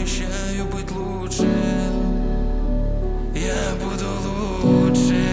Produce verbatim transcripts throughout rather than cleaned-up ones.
обещаю быть лучше. Я буду лучше.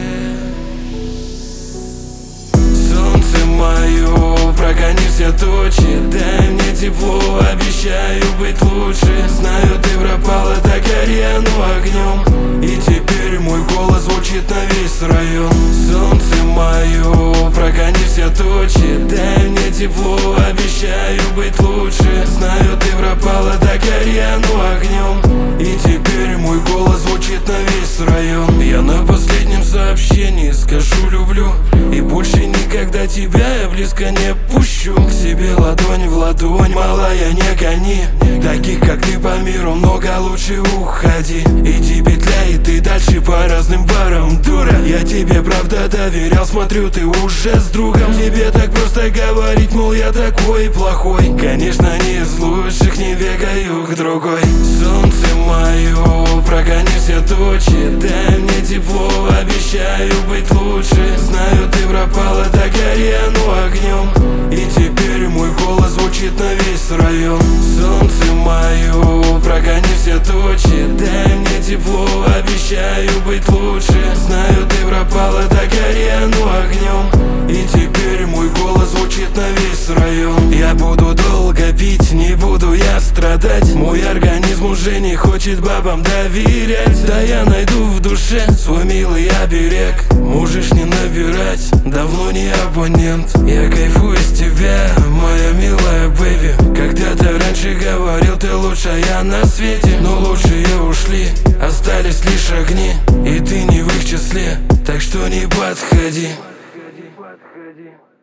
Солнце мое, прогони все тучи, дай мне тепло, обещаю быть лучше. Знаю, ты пропала, так горяну огнем, и теперь мой голос звучит на весь район. Солнце мое, прогони все тучи, дай мне тепло, обещаю быть лучше. Знаю, ты пропала, так горяну огнем, и теперь мой голос звучит на весь район. Я на последнем сообщении скажу люблю, и больше никогда тебя я близко не пущу. К себе ладонь в ладонь, малая, не гони. Таких как ты по миру много, лучше уходи. Иди петляй, ты дальше по разным барам, дура. Я тебе правда доверял, смотрю, ты уже с другом. Тебе так просто говорить, мол, я такой плохой. Конечно, не из лучших, не бегаю к другой. Солнце мое, прогони все тучи, дай мне тепло, обещаю быть лучше. Знаю, ты пропала, так горяну огнем, и теперь мой голос звучит на весь район. Солнце мое, прогони все тучи, дай мне тепло, обещаю быть лучше. Знаю, ты пропала, так горяну огнем, и теперь мой голос звучит на весь район. Я буду долго пить, не буду я страдать. Мой организм уже не хочет бабам доверять. Да я найду в душе свой милый оберег. Можешь не набирать, давно не абонент. Я кайфую с тебя, моя милая бэби. Когда-то раньше говорил, ты лучшая на свете, но лучшие ушли, остались лишь огни, и ты не в их числе, так что не подходи. Подходи, подходи.